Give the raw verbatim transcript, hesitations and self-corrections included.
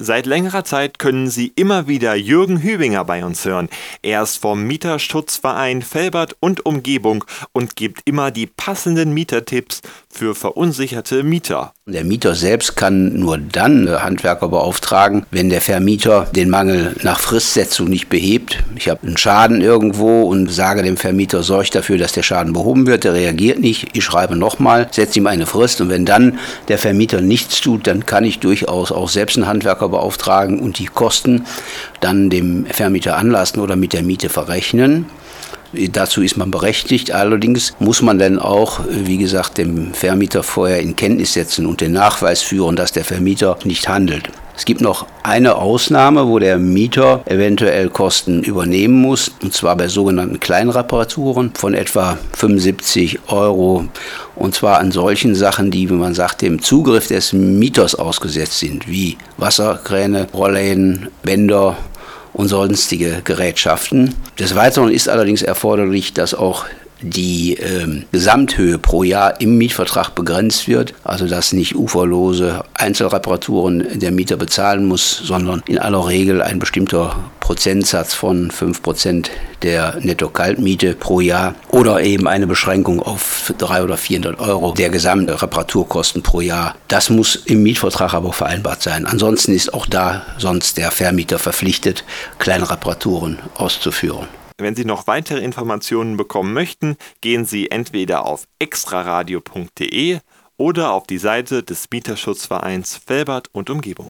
Seit längerer Zeit können Sie immer wieder Jürgen Hübinger bei uns hören. Er ist vom Mieterschutzverein Velbert und Umgebung und gibt immer die passenden Mietertipps für verunsicherte Mieter. Der Mieter selbst kann nur dann Handwerker beauftragen, wenn der Vermieter den Mangel nach Fristsetzung nicht behebt. Ich habe einen Schaden irgendwo und sage dem Vermieter, sorge dafür, dass der Schaden behoben wird. Der reagiert nicht. Ich schreibe nochmal, setze ihm eine Frist und wenn dann der Vermieter nichts tut, dann kann ich durchaus auch selbst einen Handwerker beauftragen und die Kosten dann dem Vermieter anlassen oder mit der Miete verrechnen. Dazu ist man berechtigt. Allerdings muss man dann auch, wie gesagt, dem Vermieter vorher in Kenntnis setzen und den Nachweis führen, dass der Vermieter nicht handelt. Es gibt noch eine Ausnahme, wo der Mieter eventuell Kosten übernehmen muss, und zwar bei sogenannten Kleinreparaturen von etwa fünfundsiebzig Euro. Und zwar an solchen Sachen, die, wie man sagt, dem Zugriff des Mieters ausgesetzt sind, wie Wasserkräne, Rollläden, Bänder und sonstige Gerätschaften. Des Weiteren ist allerdings erforderlich, dass auch die ähm, Gesamthöhe pro Jahr im Mietvertrag begrenzt wird, also dass nicht uferlose Einzelreparaturen der Mieter bezahlen muss, sondern in aller Regel ein bestimmter Prozentsatz von fünf Prozent der Netto-Kaltmiete pro Jahr oder eben eine Beschränkung auf dreihundert oder vierhundert Euro der gesamten Reparaturkosten pro Jahr. Das muss im Mietvertrag aber vereinbart sein. Ansonsten ist auch da sonst der Vermieter verpflichtet, kleine Reparaturen auszuführen. Wenn Sie noch weitere Informationen bekommen möchten, gehen Sie entweder auf extraradio punkt de oder auf die Seite des Mieterschutzvereins Velbert und Umgebung.